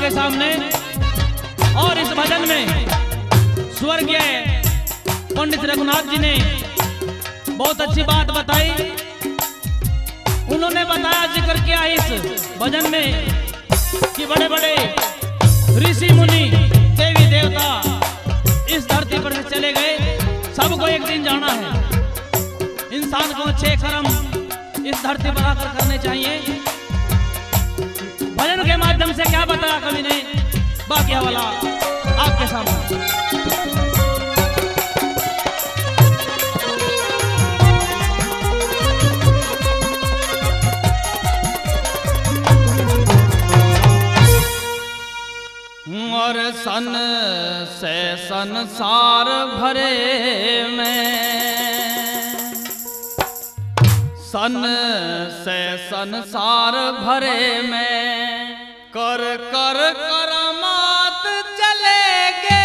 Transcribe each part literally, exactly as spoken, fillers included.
आपके सामने। और इस भजन में स्वर्गीय पंडित रघुनाथ जी ने बहुत अच्छी बात बताई। उन्होंने बताया, जिक्र किया इस भजन में कि बड़े बड़े ऋषि मुनि देवी देवता इस धरती पर से चले गए, सबको एक दिन जाना है। इंसान को अच्छे कर्म इस धरती पर आकर करने चाहिए। भजन के माध्यम से क्या बताया कवि ने, बाकी वाला आपके सामने। और सन से संसार भरे में, सन से संसार भरे में कर कर करमात चलेगे।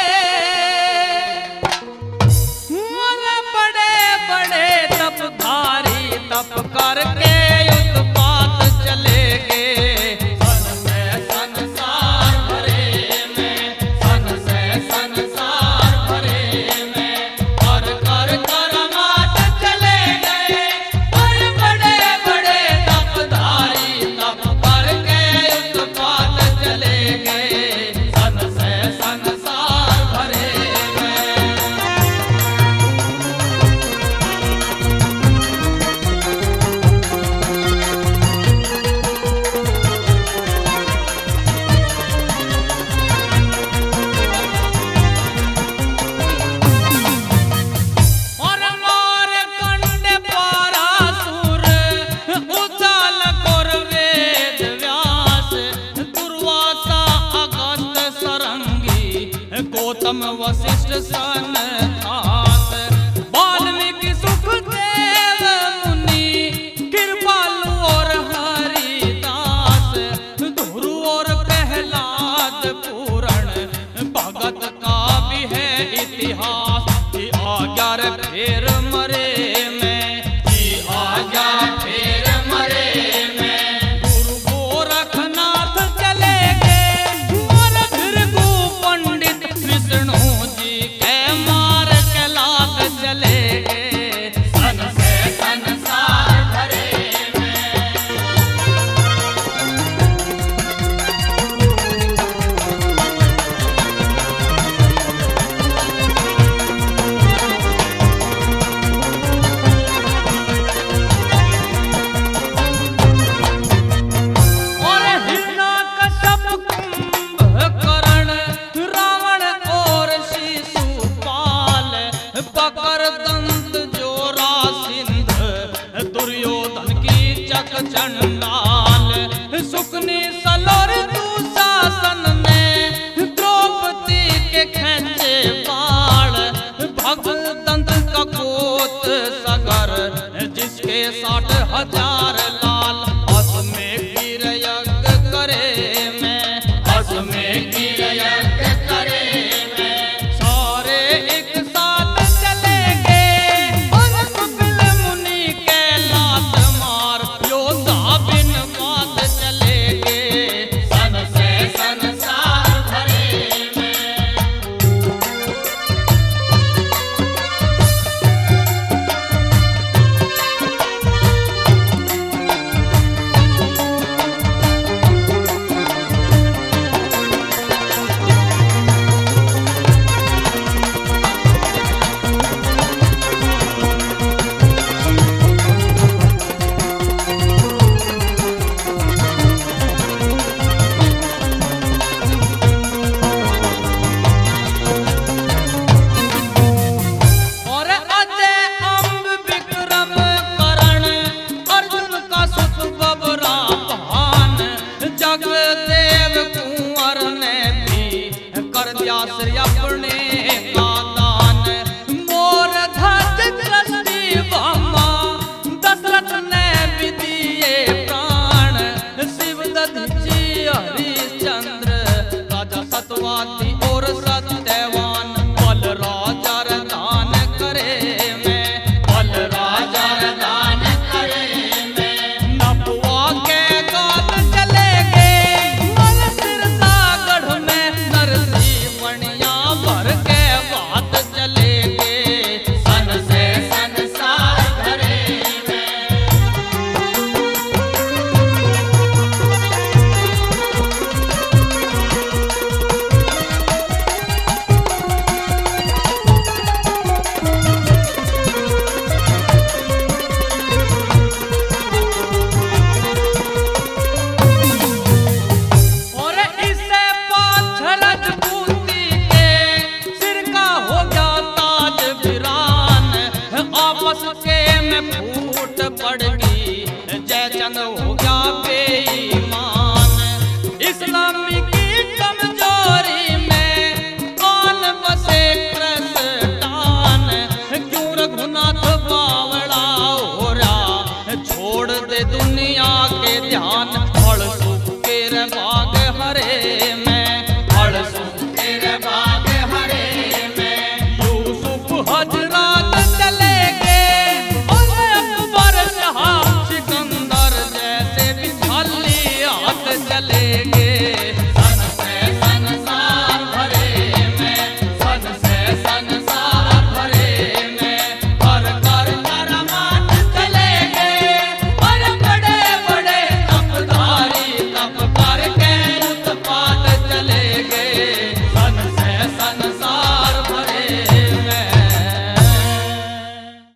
बड़े बड़े तपधारी तप करके उत्पात चलेगे। गौतम वशिष्ठ सनकात वाल्मीकि सुखदेव मुनि कृपालु और हरिदास ध्रुव और प्रहलाद पूरण भगत का भी है इतिहास। कि आज्ञा रे फिर मरे में, कि आज्ञा फिर मरे में गुरु गोरखनाथ चले गए। और भृगु पंडित विष्णु जी के मार के लात चले गए। सन से संसार भरे में। और हिरण्यकश्यप कुंभकर्ण रावण और शिशुपाल बकरदंत जोरा सिंध दुर्योधन की चक चंडाल सुकनी सलोर दुशासन ने द्रौपदी के खेचे बाण भगदंत कपोत सगर जिसके साठ हजार लाल असमें गिर यज्ञ करे में, असमें गिर यज्ञ करे में सारे एक साथ चले गए। और कपिल मुनि के लात मार योद्धा बिन बात चले गए। सन से संसार भरे में। चले